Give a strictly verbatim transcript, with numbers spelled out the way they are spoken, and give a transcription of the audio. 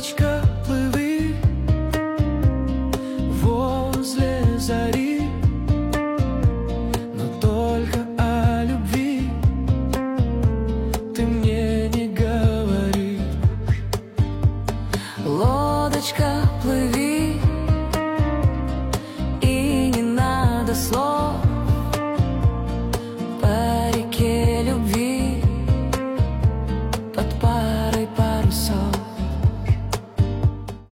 Лодочка, плыви возле зари, но только о любви ты мне не говори. Лодочка, плыви, и не надо слов.